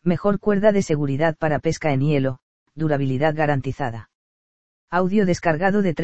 Mejor cuerda de seguridad para pesca en hielo, durabilidad garantizada. Audio descargado de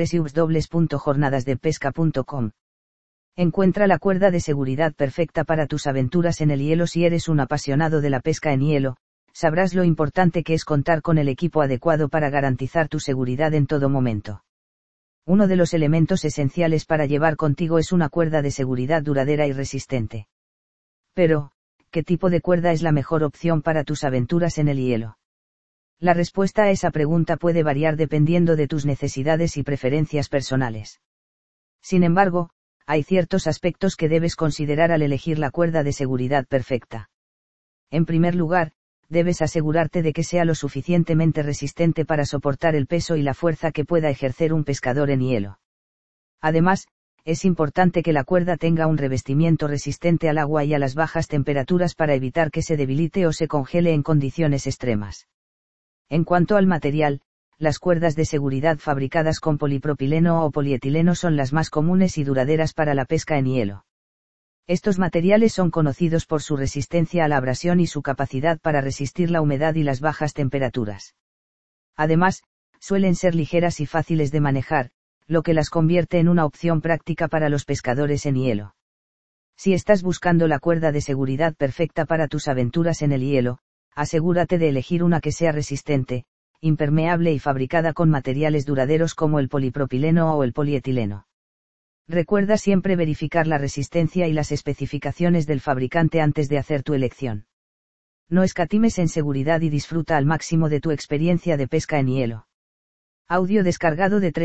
www.jornadasdepesca.com. Encuentra la cuerda de seguridad perfecta para tus aventuras en el hielo. Si eres un apasionado de la pesca en hielo, sabrás lo importante que es contar con el equipo adecuado para garantizar tu seguridad en todo momento. Uno de los elementos esenciales para llevar contigo es una cuerda de seguridad duradera y resistente. Pero, ¿qué tipo de cuerda es la mejor opción para tus aventuras en el hielo? La respuesta a esa pregunta puede variar dependiendo de tus necesidades y preferencias personales. Sin embargo, hay ciertos aspectos que debes considerar al elegir la cuerda de seguridad perfecta. En primer lugar, debes asegurarte de que sea lo suficientemente resistente para soportar el peso y la fuerza que pueda ejercer un pescador en hielo. Además, es importante que la cuerda tenga un revestimiento resistente al agua y a las bajas temperaturas para evitar que se debilite o se congele en condiciones extremas. En cuanto al material, las cuerdas de seguridad fabricadas con polipropileno o polietileno son las más comunes y duraderas para la pesca en hielo. Estos materiales son conocidos por su resistencia a la abrasión y su capacidad para resistir la humedad y las bajas temperaturas. Además, suelen ser ligeras y fáciles de manejar, lo que las convierte en una opción práctica para los pescadores en hielo. Si estás buscando la cuerda de seguridad perfecta para tus aventuras en el hielo, asegúrate de elegir una que sea resistente, impermeable y fabricada con materiales duraderos como el polipropileno o el polietileno. Recuerda siempre verificar la resistencia y las especificaciones del fabricante antes de hacer tu elección. No escatimes en seguridad y disfruta al máximo de tu experiencia de pesca en hielo. Audio descargado de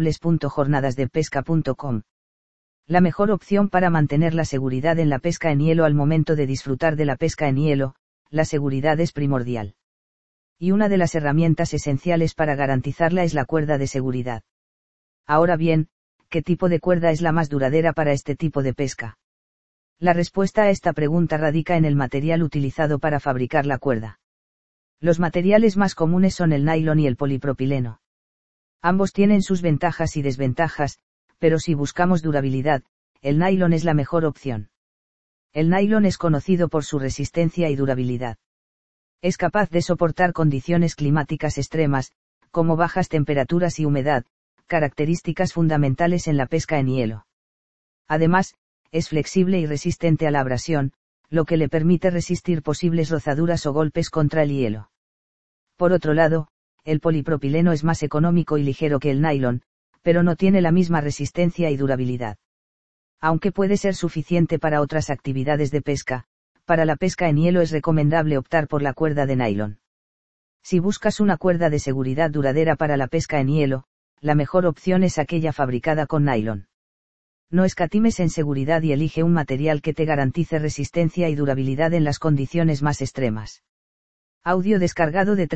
www.jornadasdepesca.com. La mejor opción para mantener la seguridad en la pesca en hielo al momento de disfrutar de la pesca en hielo, la seguridad es primordial. Y una de las herramientas esenciales para garantizarla es la cuerda de seguridad. Ahora bien, ¿qué tipo de cuerda es la más duradera para este tipo de pesca? La respuesta a esta pregunta radica en el material utilizado para fabricar la cuerda. Los materiales más comunes son el nylon y el polipropileno. Ambos tienen sus ventajas y desventajas, pero si buscamos durabilidad, el nylon es la mejor opción. El nylon es conocido por su resistencia y durabilidad. Es capaz de soportar condiciones climáticas extremas, como bajas temperaturas y humedad, características fundamentales en la pesca en hielo. Además, es flexible y resistente a la abrasión, lo que le permite resistir posibles rozaduras o golpes contra el hielo. Por otro lado, el polipropileno es más económico y ligero que el nylon, pero no tiene la misma resistencia y durabilidad. Aunque puede ser suficiente para otras actividades de pesca, para la pesca en hielo es recomendable optar por la cuerda de nylon. Si buscas una cuerda de seguridad duradera para la pesca en hielo, la mejor opción es aquella fabricada con nylon. No escatimes en seguridad y elige un material que te garantice resistencia y durabilidad en las condiciones más extremas. Audio descargado de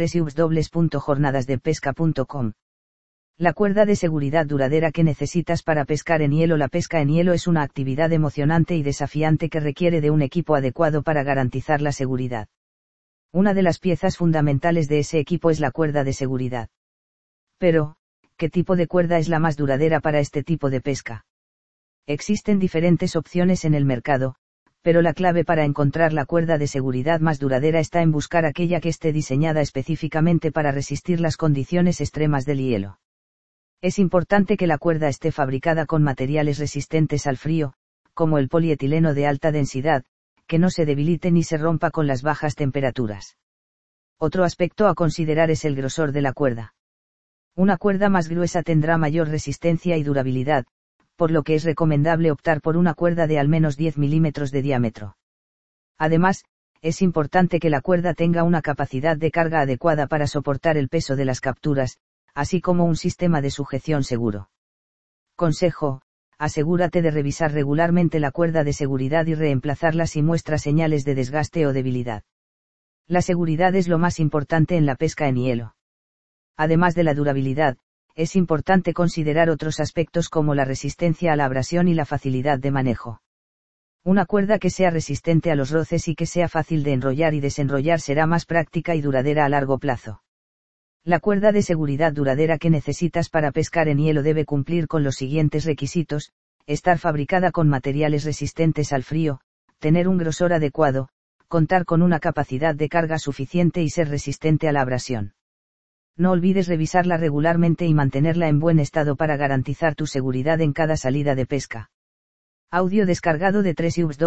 www.jornadasdepesca.com. La cuerda de seguridad duradera que necesitas para pescar en hielo. La pesca en hielo es una actividad emocionante y desafiante que requiere de un equipo adecuado para garantizar la seguridad. Una de las piezas fundamentales de ese equipo es la cuerda de seguridad. Pero, ¿qué tipo de cuerda es la más duradera para este tipo de pesca? Existen diferentes opciones en el mercado, pero la clave para encontrar la cuerda de seguridad más duradera está en buscar aquella que esté diseñada específicamente para resistir las condiciones extremas del hielo. Es importante que la cuerda esté fabricada con materiales resistentes al frío, como el polietileno de alta densidad, que no se debilite ni se rompa con las bajas temperaturas. Otro aspecto a considerar es el grosor de la cuerda. Una cuerda más gruesa tendrá mayor resistencia y durabilidad, por lo que es recomendable optar por una cuerda de al menos 10 milímetros de diámetro. Además, es importante que la cuerda tenga una capacidad de carga adecuada para soportar el peso de las capturas, así como un sistema de sujeción seguro. Consejo: asegúrate de revisar regularmente la cuerda de seguridad y reemplazarla si muestra señales de desgaste o debilidad. La seguridad es lo más importante en la pesca en hielo. Además de la durabilidad, es importante considerar otros aspectos como la resistencia a la abrasión y la facilidad de manejo. Una cuerda que sea resistente a los roces y que sea fácil de enrollar y desenrollar será más práctica y duradera a largo plazo. La cuerda de seguridad duradera que necesitas para pescar en hielo debe cumplir con los siguientes requisitos: estar fabricada con materiales resistentes al frío, tener un grosor adecuado, contar con una capacidad de carga suficiente y ser resistente a la abrasión. No olvides revisarla regularmente y mantenerla en buen estado para garantizar tu seguridad en cada salida de pesca. Audio descargado de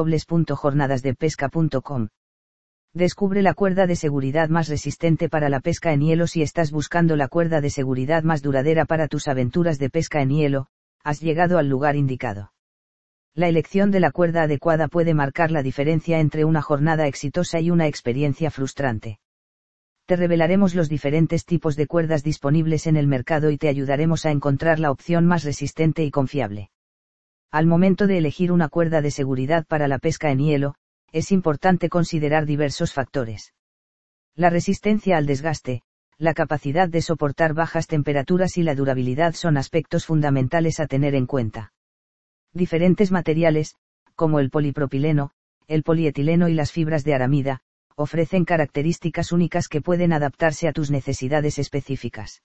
www.jornadasdepesca.com. Descubre la cuerda de seguridad más resistente para la pesca en hielo. Si estás buscando la cuerda de seguridad más duradera para tus aventuras de pesca en hielo, has llegado al lugar indicado. La elección de la cuerda adecuada puede marcar la diferencia entre una jornada exitosa y una experiencia frustrante. Te revelaremos los diferentes tipos de cuerdas disponibles en el mercado y te ayudaremos a encontrar la opción más resistente y confiable. Al momento de elegir una cuerda de seguridad para la pesca en hielo, es importante considerar diversos factores. La resistencia al desgaste, la capacidad de soportar bajas temperaturas y la durabilidad son aspectos fundamentales a tener en cuenta. Diferentes materiales, como el polipropileno, el polietileno y las fibras de aramida, ofrecen características únicas que pueden adaptarse a tus necesidades específicas.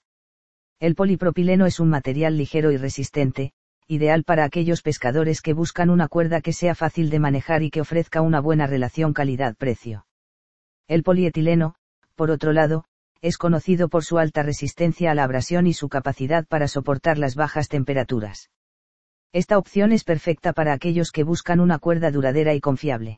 El polipropileno es un material ligero y resistente, ideal para aquellos pescadores que buscan una cuerda que sea fácil de manejar y que ofrezca una buena relación calidad-precio. El polietileno, por otro lado, es conocido por su alta resistencia a la abrasión y su capacidad para soportar las bajas temperaturas. Esta opción es perfecta para aquellos que buscan una cuerda duradera y confiable.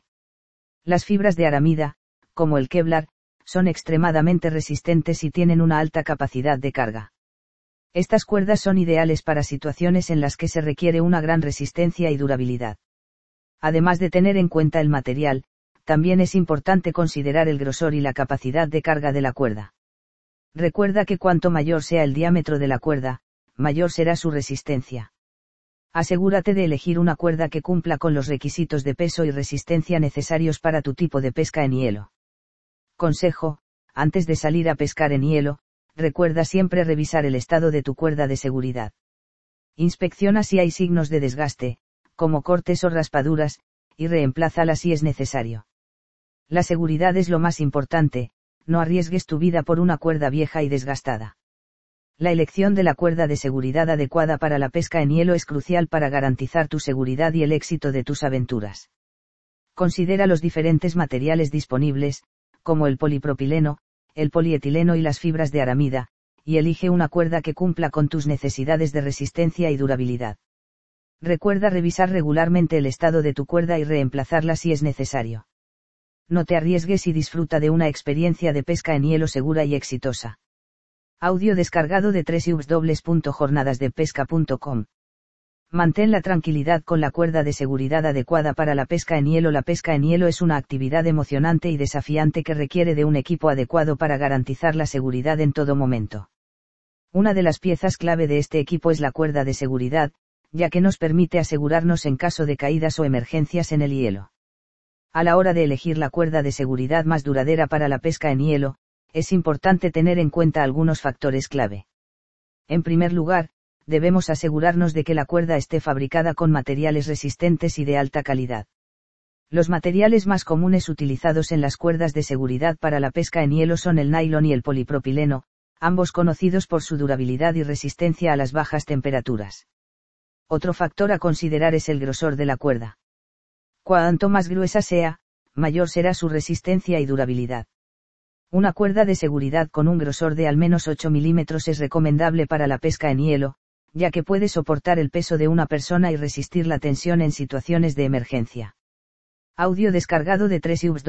Las fibras de aramida, como el Kevlar, son extremadamente resistentes y tienen una alta capacidad de carga. Estas cuerdas son ideales para situaciones en las que se requiere una gran resistencia y durabilidad. Además de tener en cuenta el material, también es importante considerar el grosor y la capacidad de carga de la cuerda. Recuerda que cuanto mayor sea el diámetro de la cuerda, mayor será su resistencia. Asegúrate de elegir una cuerda que cumpla con los requisitos de peso y resistencia necesarios para tu tipo de pesca en hielo. Consejo: antes de salir a pescar en hielo, recuerda siempre revisar el estado de tu cuerda de seguridad. Inspecciona si hay signos de desgaste, como cortes o raspaduras, y reemplázala si es necesario. La seguridad es lo más importante, no arriesgues tu vida por una cuerda vieja y desgastada. La elección de la cuerda de seguridad adecuada para la pesca en hielo es crucial para garantizar tu seguridad y el éxito de tus aventuras. Considera los diferentes materiales disponibles, como el polipropileno, el polietileno y las fibras de aramida, y elige una cuerda que cumpla con tus necesidades de resistencia y durabilidad. Recuerda revisar regularmente el estado de tu cuerda y reemplazarla si es necesario. No te arriesgues y disfruta de una experiencia de pesca en hielo segura y exitosa. Audio descargado de www.jornadasdepesca.com. Mantén la tranquilidad con la cuerda de seguridad adecuada para la pesca en hielo. La pesca en hielo es una actividad emocionante y desafiante que requiere de un equipo adecuado para garantizar la seguridad en todo momento. Una de las piezas clave de este equipo es la cuerda de seguridad, ya que nos permite asegurarnos en caso de caídas o emergencias en el hielo. A la hora de elegir la cuerda de seguridad más duradera para la pesca en hielo, es importante tener en cuenta algunos factores clave. En primer lugar, debemos asegurarnos de que la cuerda esté fabricada con materiales resistentes y de alta calidad. Los materiales más comunes utilizados en las cuerdas de seguridad para la pesca en hielo son el nylon y el polipropileno, ambos conocidos por su durabilidad y resistencia a las bajas temperaturas. Otro factor a considerar es el grosor de la cuerda. Cuanto más gruesa sea, mayor será su resistencia y durabilidad. Una cuerda de seguridad con un grosor de al menos 8 milímetros es recomendable para la pesca en hielo, ya que puede soportar el peso de una persona y resistir la tensión en situaciones de emergencia. Audio descargado de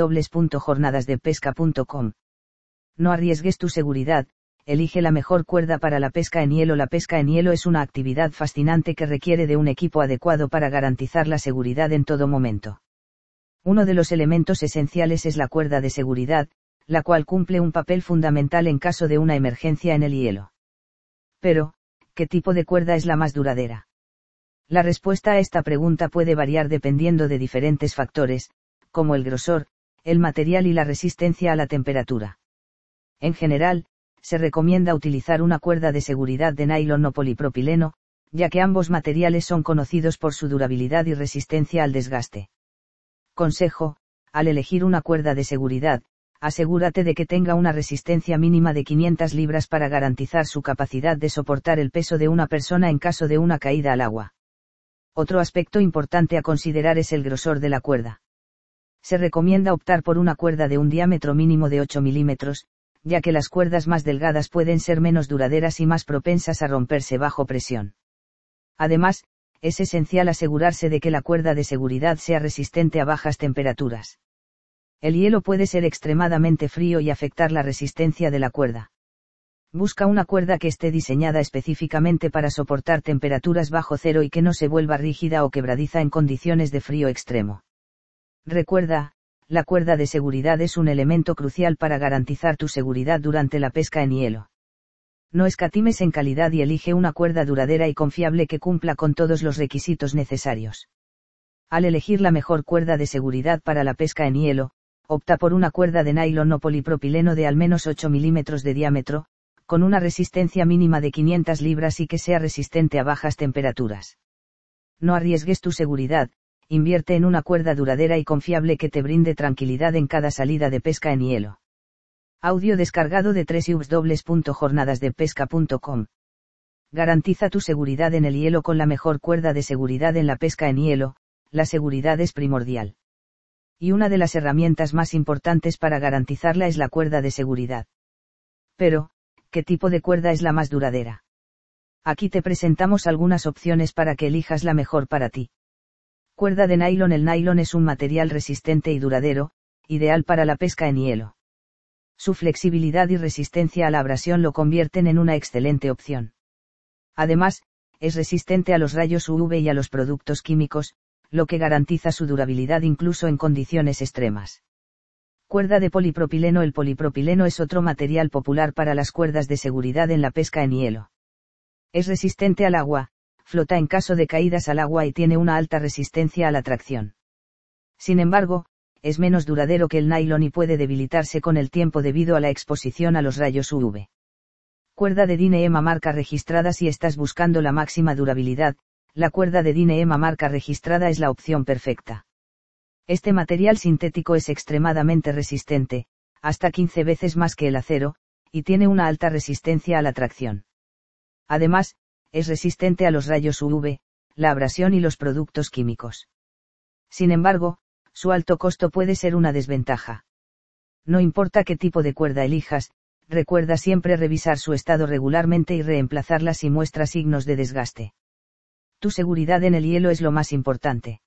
www.jornadasdepesca.com. No arriesgues tu seguridad, elige la mejor cuerda para la pesca en hielo. La pesca en hielo es una actividad fascinante que requiere de un equipo adecuado para garantizar la seguridad en todo momento. Uno de los elementos esenciales es la cuerda de seguridad, la cual cumple un papel fundamental en caso de una emergencia en el hielo. Pero, ¿qué tipo de cuerda es la más duradera? La respuesta a esta pregunta puede variar dependiendo de diferentes factores, como el grosor, el material y la resistencia a la temperatura. En general, se recomienda utilizar una cuerda de seguridad de nylon o polipropileno, ya que ambos materiales son conocidos por su durabilidad y resistencia al desgaste. Consejo: al elegir una cuerda de seguridad, asegúrate de que tenga una resistencia mínima de 500 libras para garantizar su capacidad de soportar el peso de una persona en caso de una caída al agua. Otro aspecto importante a considerar es el grosor de la cuerda. Se recomienda optar por una cuerda de un diámetro mínimo de 8 milímetros, ya que las cuerdas más delgadas pueden ser menos duraderas y más propensas a romperse bajo presión. Además, es esencial asegurarse de que la cuerda de seguridad sea resistente a bajas temperaturas. El hielo puede ser extremadamente frío y afectar la resistencia de la cuerda. Busca una cuerda que esté diseñada específicamente para soportar temperaturas bajo cero y que no se vuelva rígida o quebradiza en condiciones de frío extremo. Recuerda, la cuerda de seguridad es un elemento crucial para garantizar tu seguridad durante la pesca en hielo. No escatimes en calidad y elige una cuerda duradera y confiable que cumpla con todos los requisitos necesarios. Al elegir la mejor cuerda de seguridad para la pesca en hielo, opta por una cuerda de nylon o polipropileno de al menos 8 milímetros de diámetro, con una resistencia mínima de 500 libras y que sea resistente a bajas temperaturas. No arriesgues tu seguridad, invierte en una cuerda duradera y confiable que te brinde tranquilidad en cada salida de pesca en hielo. Audio descargado de www.jornadasdepesca.com. Garantiza tu seguridad en el hielo con la mejor cuerda de seguridad en la pesca en hielo. La seguridad es primordial. Y una de las herramientas más importantes para garantizarla es la cuerda de seguridad. Pero, ¿qué tipo de cuerda es la más duradera? Aquí te presentamos algunas opciones para que elijas la mejor para ti. Cuerda de nylon. El nylon es un material resistente y duradero, ideal para la pesca en hielo. Su flexibilidad y resistencia a la abrasión lo convierten en una excelente opción. Además, es resistente a los rayos UV y a los productos químicos, lo que garantiza su durabilidad incluso en condiciones extremas. Cuerda de polipropileno. El polipropileno es otro material popular para las cuerdas de seguridad en la pesca en hielo. Es resistente al agua, flota en caso de caídas al agua y tiene una alta resistencia a la tracción. Sin embargo, es menos duradero que el nylon y puede debilitarse con el tiempo debido a la exposición a los rayos UV. Cuerda de Dyneema marca registrada. Si estás buscando la máxima durabilidad, la cuerda de Dyneema marca registrada es la opción perfecta. Este material sintético es extremadamente resistente, hasta 15 veces más que el acero, y tiene una alta resistencia a la tracción. Además, es resistente a los rayos UV, la abrasión y los productos químicos. Sin embargo, su alto costo puede ser una desventaja. No importa qué tipo de cuerda elijas, recuerda siempre revisar su estado regularmente y reemplazarla si muestra signos de desgaste. Tu seguridad en el hielo es lo más importante.